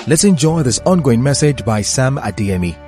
Let's enjoy this ongoing message by Sam Adeyemi.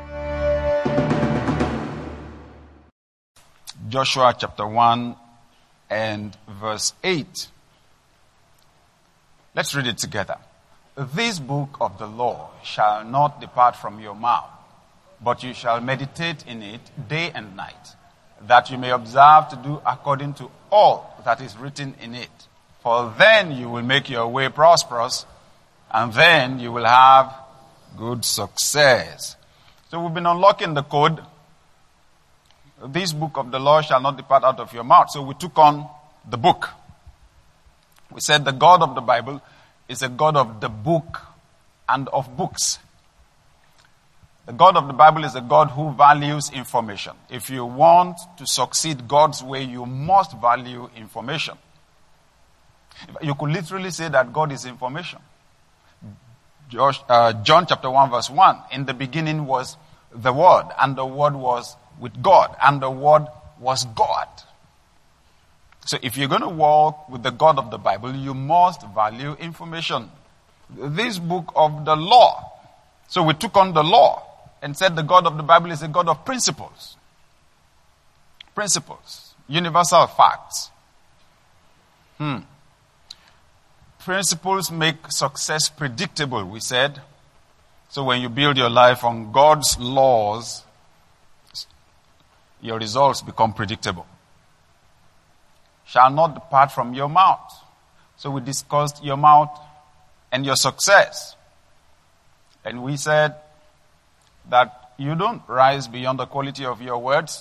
Joshua chapter 1 and verse 8. Let's read it together. This book of the law shall not depart from your mouth, but you shall meditate in it day and night, that you may observe to do according to all that is written in it. For then you will make your way prosperous, and then you will have good success. So we've been unlocking the code. This book of the law shall not depart out of your mouth. So we took on the book. We said the God of the Bible is a God of the book and of books. The God of the Bible is a God who values information. If you want to succeed God's way, you must value information. You could literally say that God is information. John chapter 1 verse 1. In the beginning was the Word, and the Word was with God, and the Word was God. So if you're going to walk with the God of the Bible, you must value information. This book of the law. So we took on the law and said the God of the Bible is a God of principles. Principles. Universal facts. Principles make success predictable, we said. So when you build your life on God's laws, your results become predictable. Shall not depart from your mouth. So we discussed your mouth and your success. And we said that you don't rise beyond the quality of your words.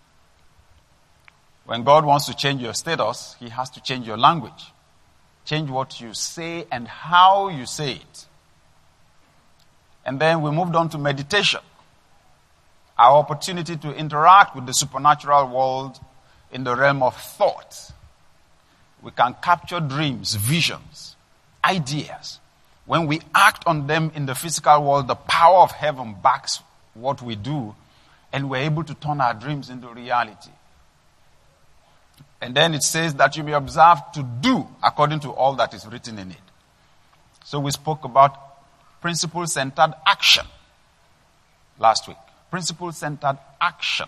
When God wants to change your status, He has to change your language. Change what you say and how you say it. And then we moved on to meditation. Our opportunity to interact with the supernatural world in the realm of thought. We can capture dreams, visions, ideas. When we act on them in the physical world, the power of heaven backs what we do, and we're able to turn our dreams into reality. And then it says that you may observe to do according to all that is written in it. So we spoke about principle-centered action last week. Principle-centered action.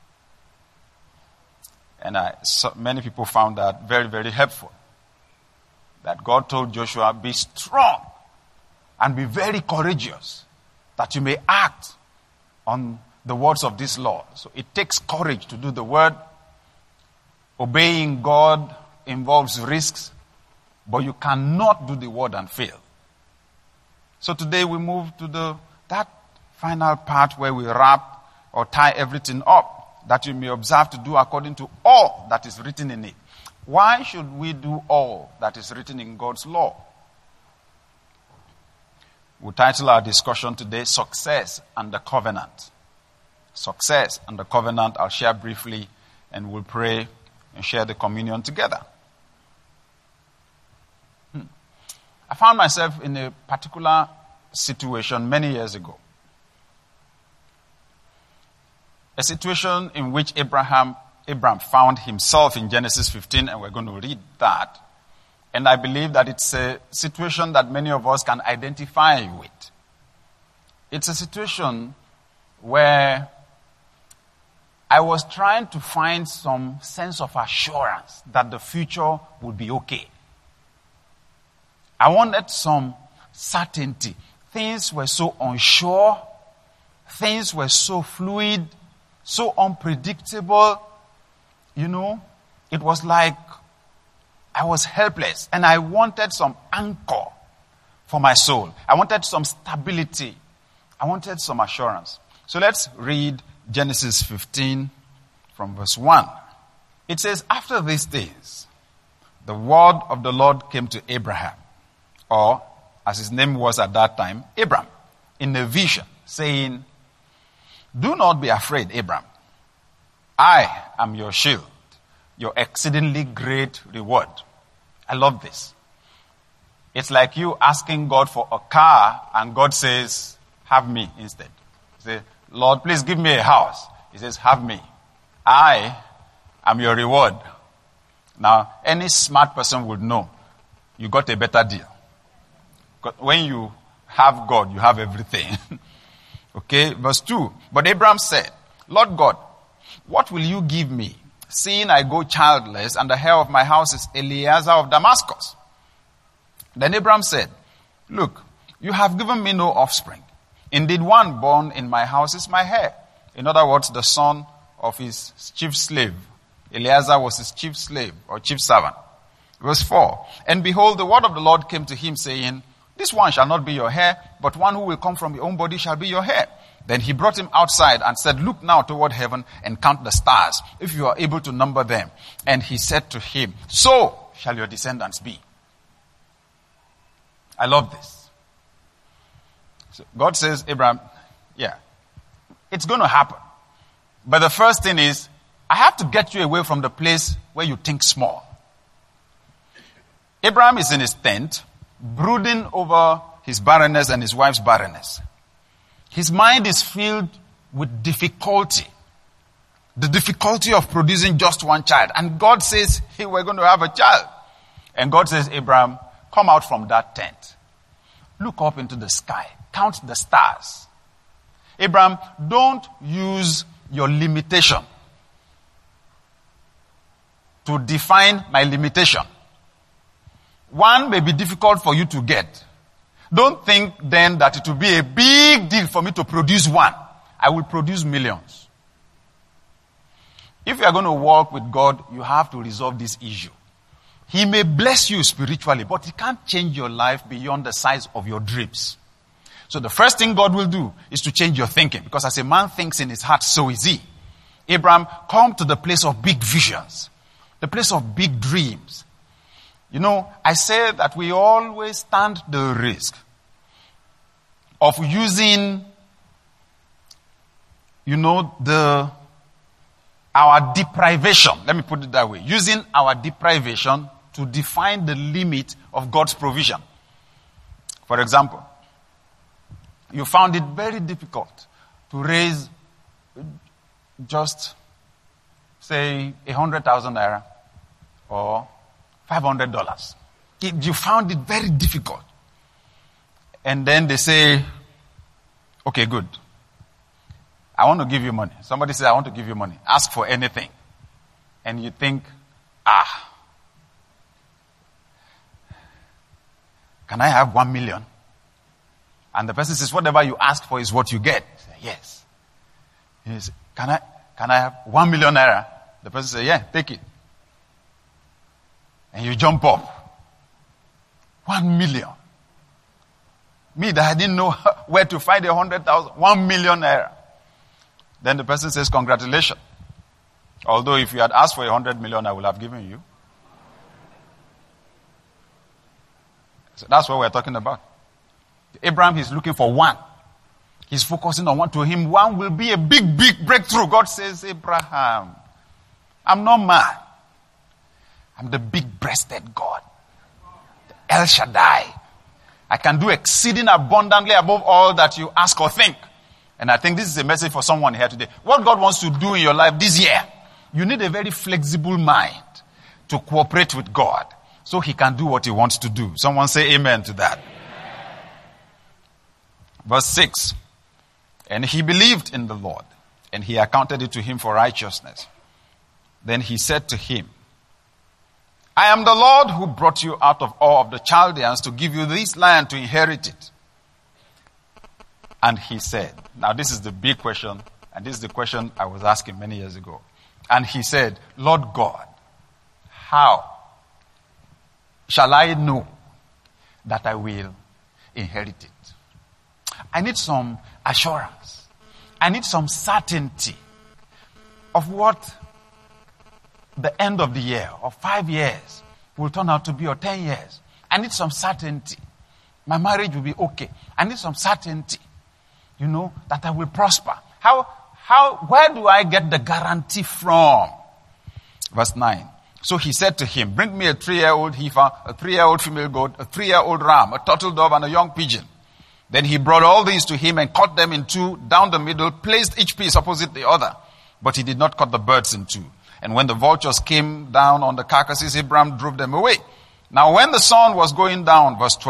And many people found that very, very helpful. That God told Joshua, be strong and be very courageous, that you may act on the words of this law. So it takes courage to do the word. Obeying God involves risks, but you cannot do the word and fail. So today we move to that final part where we wrap or tie everything up, that you may observe to do according to all that is written in it. Why should we do all that is written in God's law? We title our discussion today, Success and the Covenant. Success and the Covenant. I'll share briefly and we'll pray and share the communion together. I found myself in a particular situation many years ago. A situation in which Abraham found himself in Genesis 15, and we're going to read that. And I believe that it's a situation that many of us can identify with. It's a situation where I was trying to find some sense of assurance that the future would be okay. I wanted some certainty. Things were so unsure. Things were so fluid, so unpredictable. You know, it was like I was helpless, and I wanted some anchor for my soul. I wanted some stability. I wanted some assurance. So let's read Genesis 15 from verse 1. It says, after these things, the word of the Lord came to Abraham, or as his name was at that time, Abram, in a vision, saying, do not be afraid, Abram. I am your shield, your exceedingly great reward. I love this. It's like you asking God for a car, and God says, have me instead. You say, Lord, please give me a house. He says, have me. I am your reward. Now, any smart person would know you got a better deal. When you have God, you have everything. Okay, verse 2. But Abraham said, Lord God, what will you give me, seeing I go childless, and the heir of my house is Eliezer of Damascus? Then Abraham said, look, you have given me no offspring. Indeed, one born in my house is my heir. In other words, the son of his chief slave. Eliezer was his chief slave or chief servant. Verse 4. And behold, the word of the Lord came to him, saying, this one shall not be your heir, but one who will come from your own body shall be your heir. Then he brought him outside and said, look now toward heaven and count the stars, if you are able to number them. And he said to him, so shall your descendants be. I love this. So God says, Abraham, yeah, it's going to happen. But the first thing is, I have to get you away from the place where you think small. Abraham is in his tent, brooding over his barrenness and his wife's barrenness. His mind is filled with difficulty. The difficulty of producing just one child. And God says, hey, we're going to have a child. And God says, Abraham, come out from that tent. Look up into the sky. Count the stars. Abraham, don't use your limitation to define my limitation. One may be difficult for you to get. Don't think then that it will be a big deal for me to produce one. I will produce millions. If you are going to walk with God, you have to resolve this issue. He may bless you spiritually, but he can't change your life beyond the size of your dreams. So the first thing God will do is to change your thinking. Because as a man thinks in his heart, so is he. Abraham, come to the place of big visions. The place of big dreams. You know, I say that we always stand the risk of using, our deprivation. Let me put it that way. Using our deprivation to define the limit of God's provision. For example, you found it very difficult to raise just, say, 100,000 naira or $500. You found it very difficult. And then they say, okay, good. I want to give you money. Somebody says, I want to give you money. Ask for anything. And you think, can I have 1 million? And the person says, whatever you ask for is what you get. You say, yes. He says, can I have 1 million naira? The person says, yeah, take it. And you jump up. 1 million. Me that I didn't know where to find 100,000. 1 million naira. Then the person says, congratulations. Although if you had asked for 100 million, I would have given you. So that's what we're talking about. Abraham is looking for one. He's focusing on one. To him, one will be a big, big breakthrough. God says, Abraham, I'm not mad. I'm the big-breasted God. The El Shaddai. I can do exceeding abundantly above all that you ask or think. And I think this is a message for someone here today. What God wants to do in your life this year, you need a very flexible mind to cooperate with God so he can do what he wants to do. Someone say amen to that. Amen. Verse 6. And he believed in the Lord, and he accounted it to him for righteousness. Then he said to him, I am the Lord who brought you out of Ur of the Chaldeans to give you this land to inherit it. And he said, now this is the big question, and this is the question I was asking many years ago. And he said, Lord God, how shall I know that I will inherit it? I need some assurance. I need some certainty of what the end of the year, or 5 years, will turn out to be, or 10 years. I need some certainty. My marriage will be okay. I need some certainty, that I will prosper. Where do I get the guarantee from? Verse 9. So he said to him, bring me a 3-year-old heifer, a 3-year-old female goat, a 3-year-old ram, a turtle dove, and a young pigeon. Then he brought all these to him and cut them in two down the middle, placed each piece opposite the other. But he did not cut the birds in two. And when the vultures came down on the carcasses, Abraham drove them away. Now when the sun was going down, verse 12,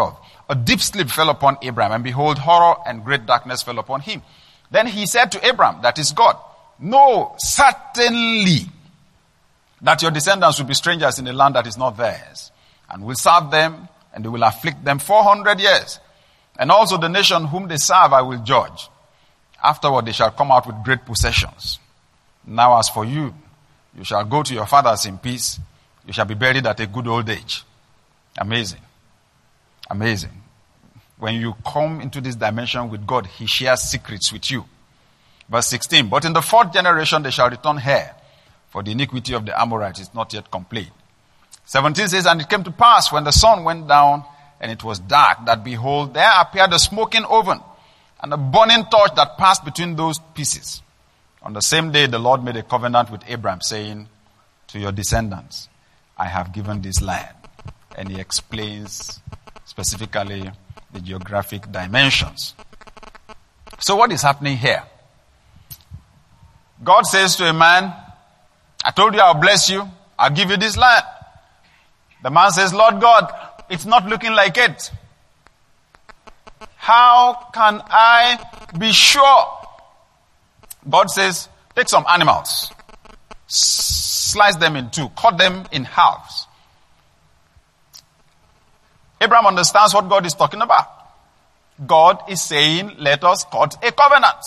a deep sleep fell upon Abraham, and behold, horror and great darkness fell upon him. Then he said to Abraham, that is God, know certainly that your descendants will be strangers in a land that is not theirs, and will serve them, and they will afflict them 400 years. And also the nation whom they serve I will judge. Afterward they shall come out with great possessions. Now as for you, you shall go to your fathers in peace. You shall be buried at a good old age. Amazing. Amazing. When you come into this dimension with God, he shares secrets with you. Verse 16, but in the fourth generation they shall return here, for the iniquity of the Amorites is not yet complete. 17 says, and it came to pass when the sun went down and it was dark, that behold, there appeared a smoking oven and a burning torch that passed between those pieces. On the same day the Lord made a covenant with Abraham, saying, to your descendants I have given this land. And he explains specifically the geographic dimensions. So what is happening here? God says to a man, I told you I'll bless you. I'll give you this land. The man says, Lord God, it's not looking like it. How can I be sure? God says, take some animals, slice them in two, cut them in halves. Abraham understands what God is talking about. God is saying, let us cut a covenant.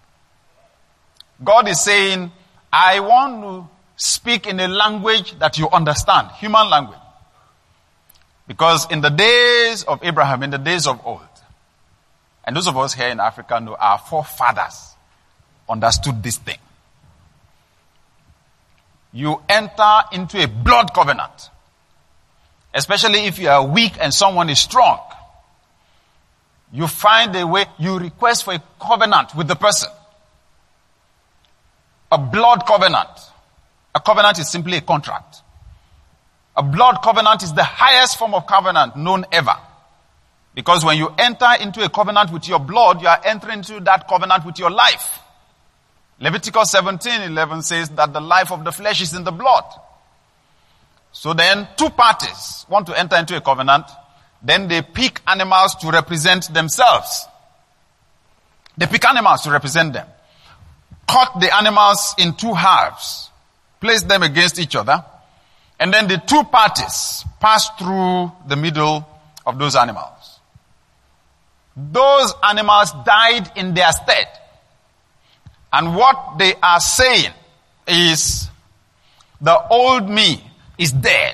God is saying, I want to speak in a language that you understand, human language. Because in the days of Abraham, in the days of old, and those of us here in Africa know our forefathers understood this thing. You enter into a blood covenant. Especially if you are weak and someone is strong. You find a way, you request for a covenant with the person. A blood covenant. A covenant is simply a contract. A blood covenant is the highest form of covenant known ever. Because when you enter into a covenant with your blood, you are entering into that covenant with your life. Leviticus 17:11 says that the life of the flesh is in the blood. So then two parties want to enter into a covenant. Then they pick animals to represent themselves. They pick animals to represent them. Cut the animals in two halves. Place them against each other. And then the two parties pass through the middle of those animals. Those animals died in their stead. And what they are saying is, the old me is dead.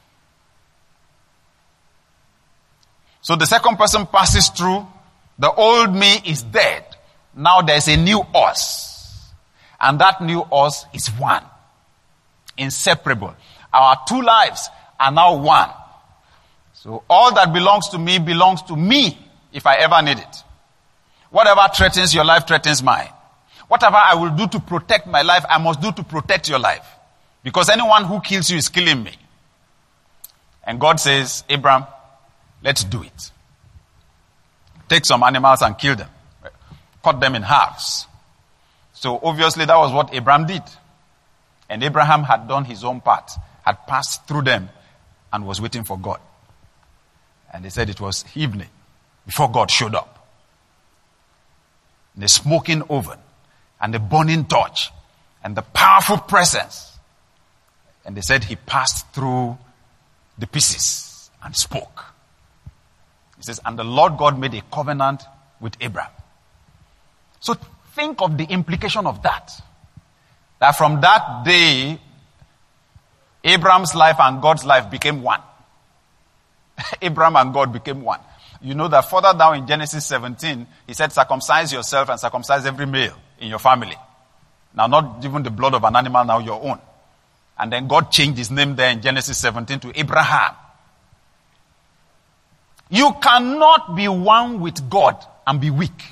So the second person passes through, the old me is dead. Now there's a new us. And that new us is one. Inseparable. Our two lives are now one. So all that belongs to me if I ever need it. Whatever threatens your life threatens mine. Whatever I will do to protect my life, I must do to protect your life. Because anyone who kills you is killing me. And God says, Abraham, let's do it. Take some animals and kill them. Cut them in halves. So obviously that was what Abraham did. And Abraham had done his own part, had passed through them and was waiting for God. And they said it was evening before God showed up. The smoking oven and the burning torch and the powerful presence. And they said he passed through the pieces and spoke. He says, and the Lord God made a covenant with Abraham. So think of the implication of that. That from that day, Abraham's life and God's life became one. Abraham and God became one. You know that further down in Genesis 17, he said, circumcise yourself and circumcise every male in your family. Now not even the blood of an animal, now your own. And then God changed his name there in Genesis 17 to Abraham. You cannot be one with God and be weak.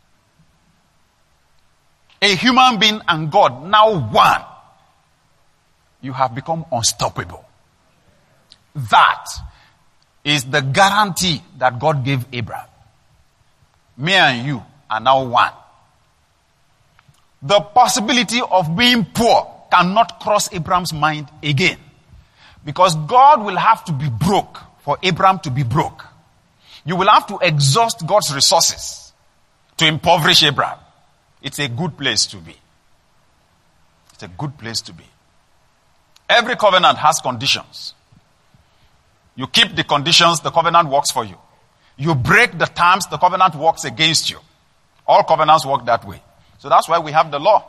A human being and God, now one. You have become unstoppable. That is the guarantee that God gave Abraham. Me and you are now one. The possibility of being poor cannot cross Abraham's mind again. Because God will have to be broke for Abraham to be broke. You will have to exhaust God's resources to impoverish Abraham. It's a good place to be. It's a good place to be. Every covenant has conditions. You keep the conditions, the covenant works for you. You break the terms, the covenant works against you. All covenants work that way. So that's why we have the law.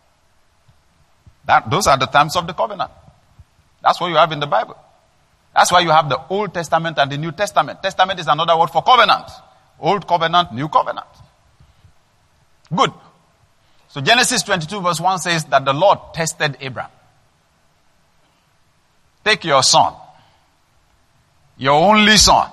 Those are the terms of the covenant. That's what you have in the Bible. That's why you have the Old Testament and the New Testament. Testament is another word for covenant. Old covenant, new covenant. Good. So Genesis 22 verse 1 says that the Lord tested Abraham. Take your son, your only son.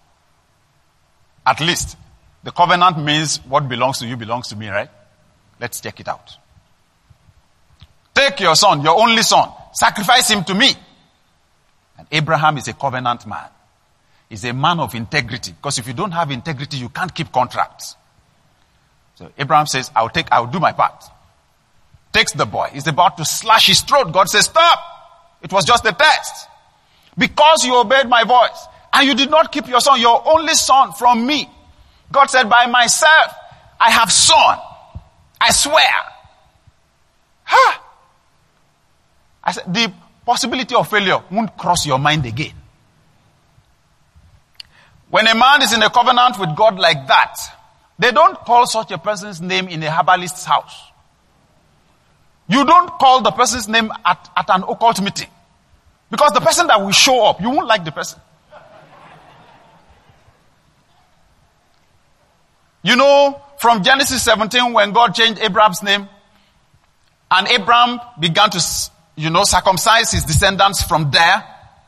At least, the covenant means what belongs to you belongs to me, right? Let's check it out. Take your son, your only son, sacrifice him to me. And Abraham is a covenant man. He's a man of integrity. Because if you don't have integrity, you can't keep contracts. So Abraham says, I'll do my part. Takes the boy. He's about to slash his throat. God says, stop. It was just a test. Because you obeyed my voice and you did not keep your son, your only son, from me. God said, by myself, I have sworn. I swear. Huh? I said, the possibility of failure won't cross your mind again. When a man is in a covenant with God like that, they don't call such a person's name in a herbalist's house. You don't call the person's name at an occult meeting. Because the person that will show up, you won't like the person. You know, from Genesis 17, when God changed Abraham's name, and Abraham began to, circumcise his descendants from there.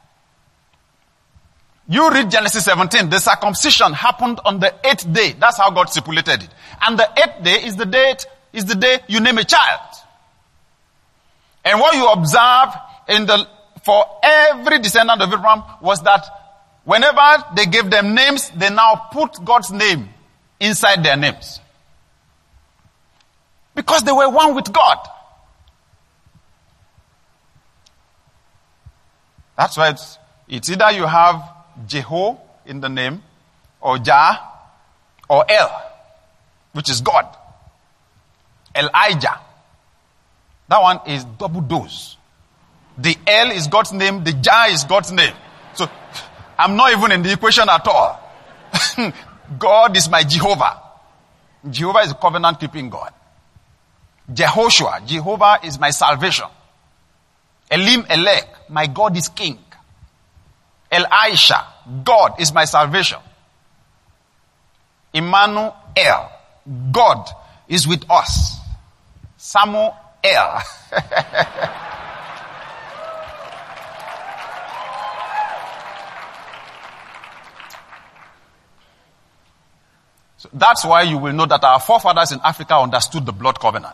You read Genesis 17, the circumcision happened on the 8th day. That's how God stipulated it. And the 8th day is the day you name a child. And what you observe for every descendant of Abraham was that whenever they gave them names, they now put God's name inside their names. Because they were one with God. That's why it's either you have Jeho in the name, or Jah, or El, which is God. Elijah. That one is double dose. The El is God's name, the Jah is God's name. So, I'm not even in the equation at all. God is my Jehovah. Jehovah is a covenant-keeping God. Jehoshua, Jehovah is my salvation. Elim Elek, my God is king. Elisha, God is my salvation. Emmanuel, God is with us. Samuel. So that's why you will know that our forefathers in Africa understood the blood covenant.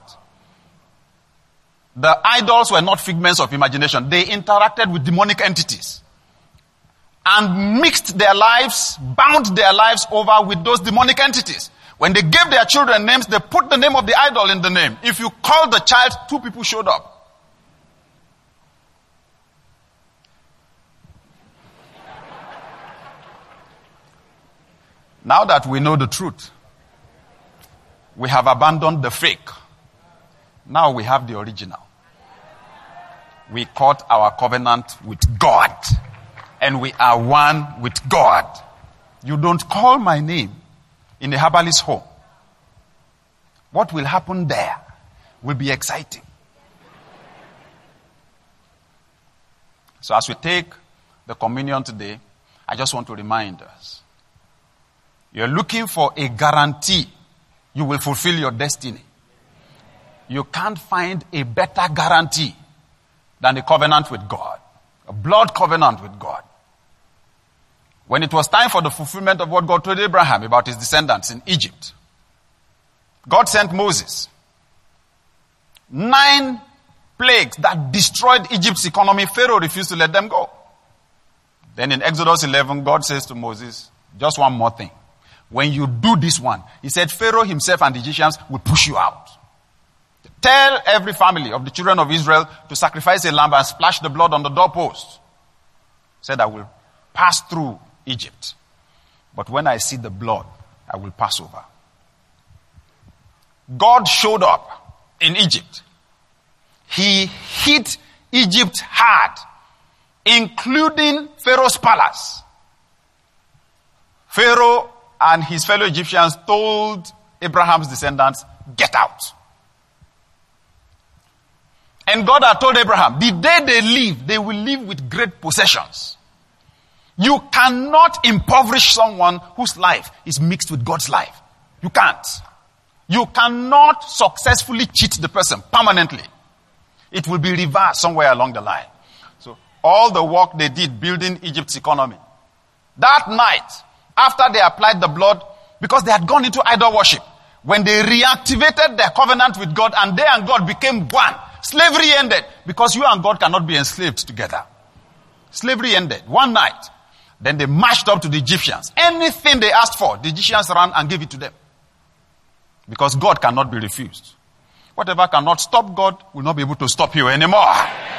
The idols were not figments of imagination. They interacted with demonic entities and mixed their lives, bound their lives over with those demonic entities. When they gave their children names, they put the name of the idol in the name. If you called the child, 2 people showed up. Now that we know the truth, we have abandoned the fake. Now we have the original. We caught our covenant with God. And we are one with God. You don't call my name in a herbalist's home. What will happen there will be exciting. So as we take the communion today, I just want to remind us. You're looking for a guarantee you will fulfill your destiny. You can't find a better guarantee than a covenant with God. A blood covenant with God. When it was time for the fulfillment of what God told Abraham about his descendants in Egypt, God sent Moses. 9 plagues that destroyed Egypt's economy. Pharaoh refused to let them go. Then in Exodus 11, God says to Moses, just one more thing. When you do this one, he said, Pharaoh himself and the Egyptians will push you out. Tell every family of the children of Israel to sacrifice a lamb and splash the blood on the doorpost. Said, I will pass through Egypt. but when I see the blood, I will pass over. God showed up in Egypt. He hit Egypt hard, including Pharaoh's palace. Pharaoh and his fellow Egyptians told Abraham's descendants, get out. And God had told Abraham, the day they leave, they will live with great possessions. You cannot impoverish someone whose life is mixed with God's life. You can't. You cannot successfully cheat the person permanently. It will be reversed somewhere along the line. So all the work they did building Egypt's economy, that night, after they applied the blood, because they had gone into idol worship, when they reactivated their covenant with God and they and God became one, slavery ended, because you and God cannot be enslaved together. Slavery ended one night. Then they marched up to the Egyptians. Anything they asked for, the Egyptians ran and gave it to them. Because God cannot be refused. Whatever cannot stop God will not be able to stop you anymore.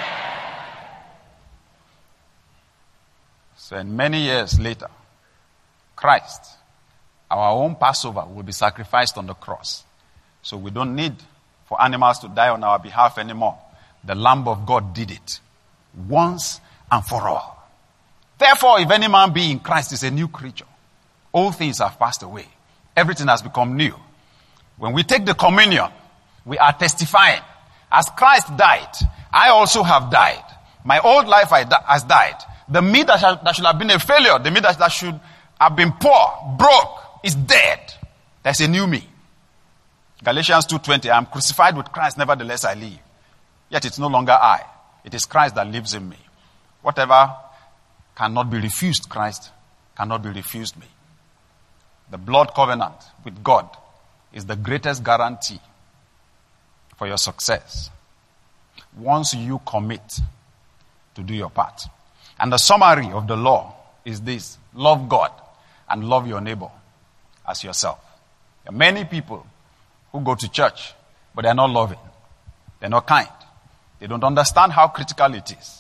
So many years later, Christ, our own Passover, will be sacrificed on the cross. So we don't need for animals to die on our behalf anymore. The Lamb of God did it once and for all. Therefore, if any man be in Christ, is a new creature. All things have passed away. Everything has become new. When we take the communion, we are testifying. As Christ died, I also have died. My old life has died. The me that should have been a failure, the me that should have been poor, broke, is dead. There's a new me. Galatians 2:20, I am crucified with Christ, nevertheless I live. Yet it's no longer I. It is Christ that lives in me. Whatever cannot be refused Christ cannot be refused me. The blood covenant with God is the greatest guarantee for your success. Once you commit to do your part. And the summary of the law is this: love God and love your neighbor as yourself. There are many people who go to church, but they're not loving. They're not kind. They don't understand how critical it is.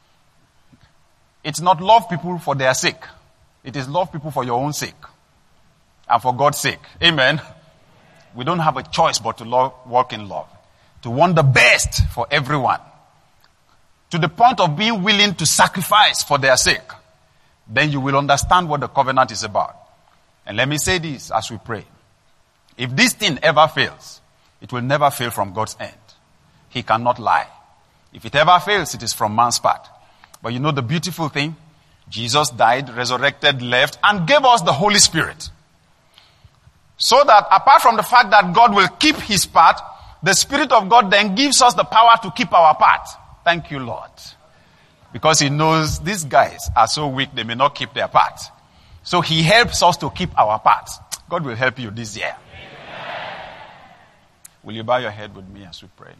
It's not love people for their sake. It is love people for your own sake. And for God's sake. Amen. We don't have a choice but to walk in love. To want the best for everyone. To the point of being willing to sacrifice for their sake. Then you will understand what the covenant is about. And let me say this as we pray. If this thing ever fails, it will never fail from God's end. He cannot lie. If it ever fails, it is from man's part. But you know the beautiful thing? Jesus died, resurrected, left, and gave us the Holy Spirit. So that apart from the fact that God will keep his part, the Spirit of God then gives us the power to keep our part. Thank you, Lord. Because he knows these guys are so weak, they may not keep their part. So he helps us to keep our part. God will help you this year. Amen. Will you bow your head with me as we pray?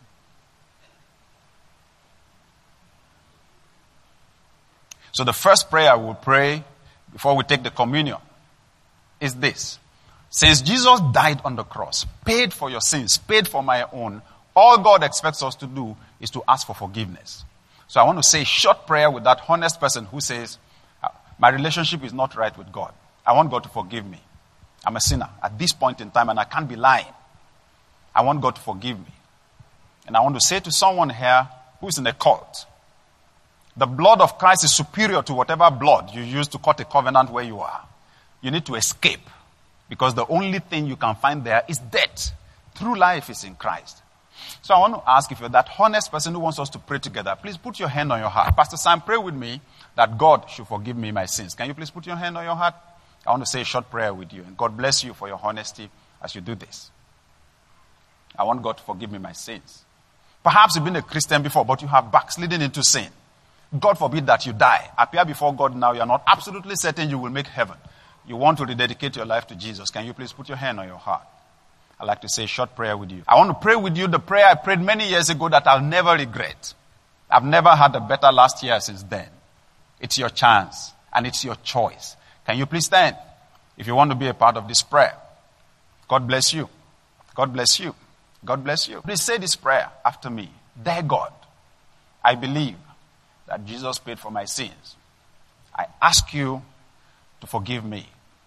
So the first prayer we'll pray before we take the communion is this. Since Jesus died on the cross, paid for your sins, paid for my own, all God expects us to do is to ask for forgiveness. So I want to say a short prayer with that honest person who says, my relationship is not right with God. I want God to forgive me. I'm a sinner at this point in time and I can't be lying. I want God to forgive me. And I want to say to someone here who's in a cult, the blood of Christ is superior to whatever blood you use to cut a covenant where you are. You need to escape. Because the only thing you can find there is death. True life is in Christ. So I want to ask, if you're that honest person who wants us to pray together, please put your hand on your heart. Pastor Sam, pray with me that God should forgive me my sins. Can you please put your hand on your heart? I want to say a short prayer with you. And God bless you for your honesty as you do this. I want God to forgive me my sins. Perhaps you've been a Christian before, but you have backslidden into sin. God forbid that you die. Appear before God now. You are not absolutely certain you will make heaven. You want to rededicate your life to Jesus. Can you please put your hand on your heart? I'd like to say a short prayer with you. I want to pray with you the prayer I prayed many years ago that I'll never regret. I've never had a better last year since then. It's your chance and it's your choice. Can you please stand if you want to be a part of this prayer? God bless you. God bless you. God bless you. Please say this prayer after me. Dear God, I believe that Jesus paid for my sins. I ask you to forgive me.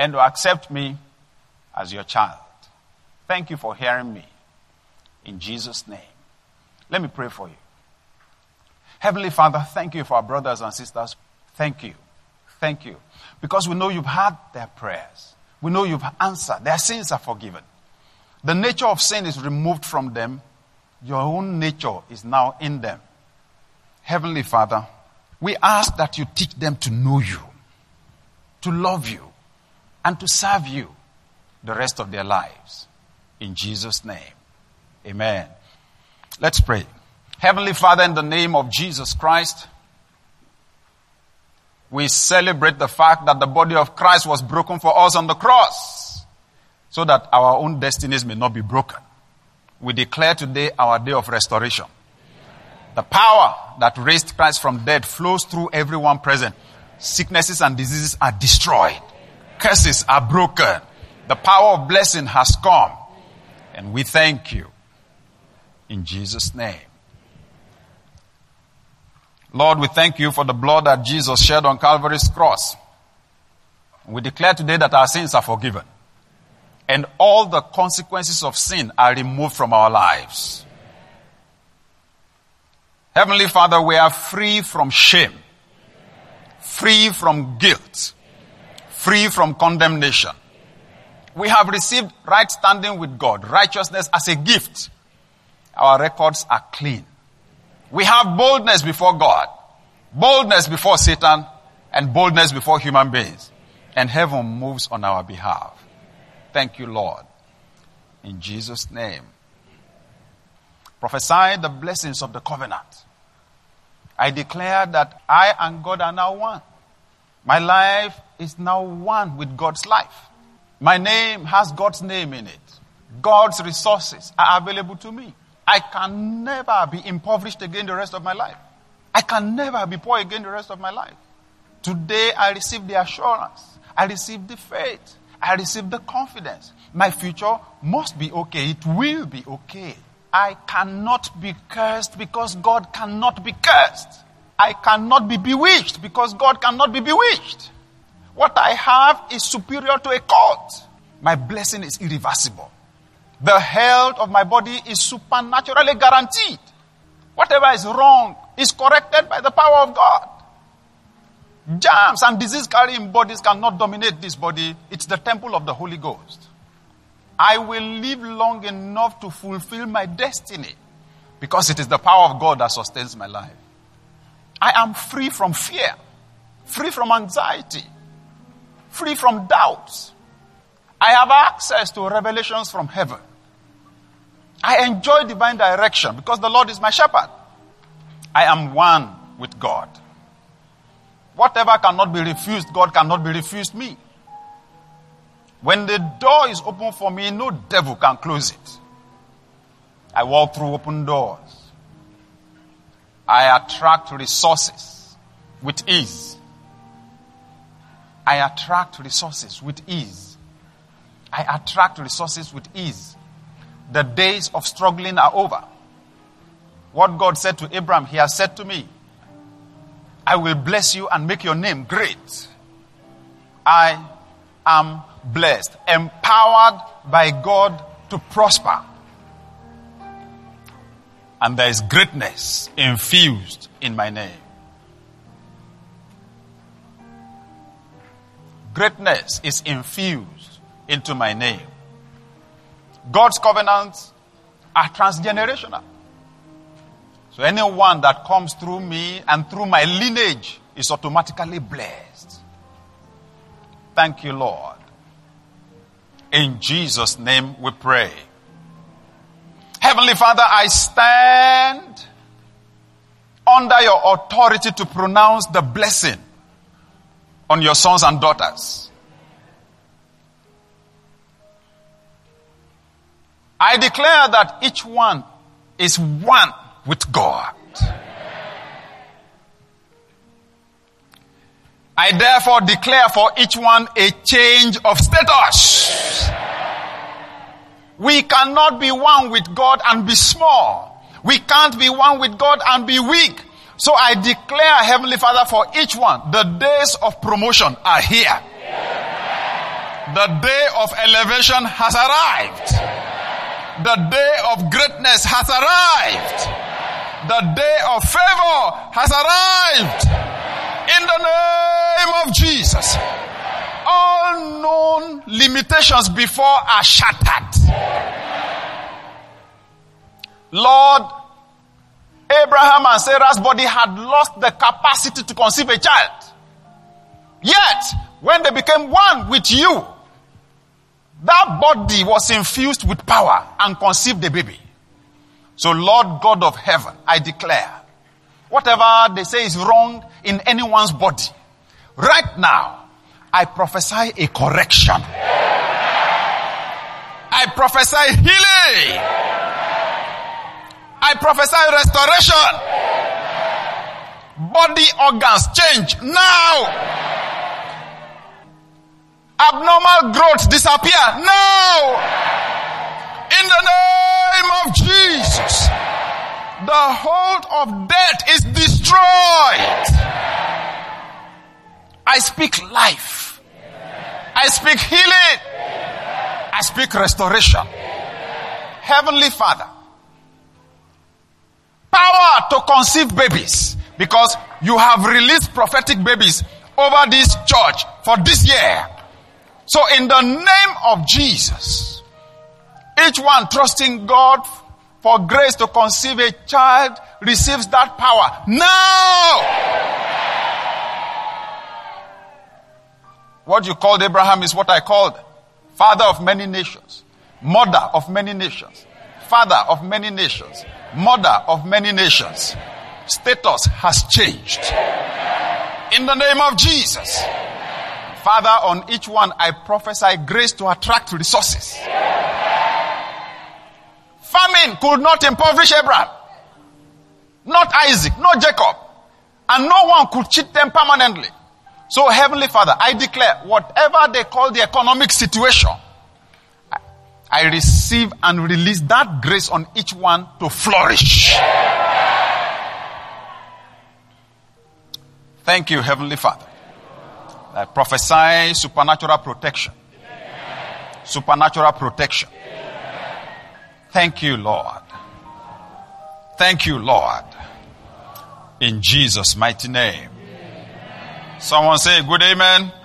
and to accept me as your child. Thank you for hearing me. In Jesus' name. Let me pray for you. Heavenly Father, thank you for our brothers and sisters. Thank you. Thank you. Because we know you've heard their prayers. We know you've answered. Their sins are forgiven. The nature of sin is removed from them. Your own nature is now in them. Heavenly Father, we ask that you teach them to know you, to love you, and to serve you the rest of their lives. In Jesus' name. Amen. Let's pray. Heavenly Father, in the name of Jesus Christ, we celebrate the fact that the body of Christ was broken for us on the cross so that our own destinies may not be broken. We declare today our day of restoration. The power that raised Christ from dead flows through everyone present. Sicknesses and diseases are destroyed. Curses are broken. The power of blessing has come. And we thank you. In Jesus' name. Lord, we thank you for the blood that Jesus shed on Calvary's cross. We declare today that our sins are forgiven. And all the consequences of sin are removed from our lives. Heavenly Father, we are free from shame, free from guilt, free from condemnation. We have received right standing with God, righteousness as a gift. Our records are clean. We have boldness before God, boldness before Satan, and boldness before human beings. And heaven moves on our behalf. Thank you, Lord. In Jesus' name. Prophesy the blessings of the covenant. I declare that I and God are now one. My life is now one with God's life. My name has God's name in it. God's resources are available to me. I can never be impoverished again the rest of my life. I can never be poor again the rest of my life. Today I receive the assurance. I receive the faith. I receive the confidence. My future must be okay. It will be okay. I cannot be cursed because God cannot be cursed. I cannot be bewitched because God cannot be bewitched. What I have is superior to a court. My blessing is irreversible. The health of my body is supernaturally guaranteed. Whatever is wrong is corrected by the power of God. Germs and disease-carrying bodies cannot dominate this body. It's the temple of the Holy Ghost. I will live long enough to fulfill my destiny because it is the power of God that sustains my life. I am free from fear, free from anxiety, free from doubts. I have access to revelations from heaven. I enjoy divine direction because the Lord is my shepherd. I am one with God. Whatever cannot be refused, God cannot be refused me. When the door is open for me, no devil can close it. I walk through open doors. I attract resources with ease. I attract resources with ease. I attract resources with ease. The days of struggling are over. What God said to Abraham, he has said to me. I will bless you and make your name great. I am blessed, empowered by God to prosper. And there is greatness infused in my name. Greatness is infused into my name. God's covenants are transgenerational. So anyone that comes through me and through my lineage is automatically blessed. Thank you, Lord. In Jesus' name we pray. Heavenly Father, I stand under your authority to pronounce the blessing on your sons and daughters. I declare that each one is one with God. I therefore declare for each one a change of status. We cannot be one with God and be small. We can't be one with God and be weak. So I declare, Heavenly Father, for each one, the days of promotion are here. The day of elevation has arrived. The day of greatness has arrived. The day of favor has arrived. In the name of Jesus. All known limitations before are shattered. Lord, Abraham and Sarah's body had lost the capacity to conceive a child. Yet, when they became one with you, that body was infused with power and conceived a baby. So Lord God of heaven, I declare, whatever they say is wrong in anyone's body, right now, I prophesy a correction. I prophesy healing. I prophesy restoration. Body organs change now. Abnormal growth disappear now. In the name of Jesus. The hold of death is destroyed. I speak life. I speak healing. I speak restoration. Heavenly Father, power to conceive babies, because you have released prophetic babies over this church for this year. So in the name of Jesus, each one trusting God for grace to conceive a child receives that power now. What you called Abraham is what I called father of many nations, mother of many nations, father of many nations, mother of many nations. Status has changed. In the name of Jesus. Father, on each one, I prophesy grace to attract resources. Famine could not impoverish Abraham, not Isaac, not Jacob, and no one could cheat them permanently. So, Heavenly Father, I declare whatever they call the economic situation, I receive and release that grace on each one to flourish. Thank you, Heavenly Father. I prophesy supernatural protection. Supernatural protection. Thank you, Lord. Thank you, Lord. In Jesus' mighty name. Someone say good amen.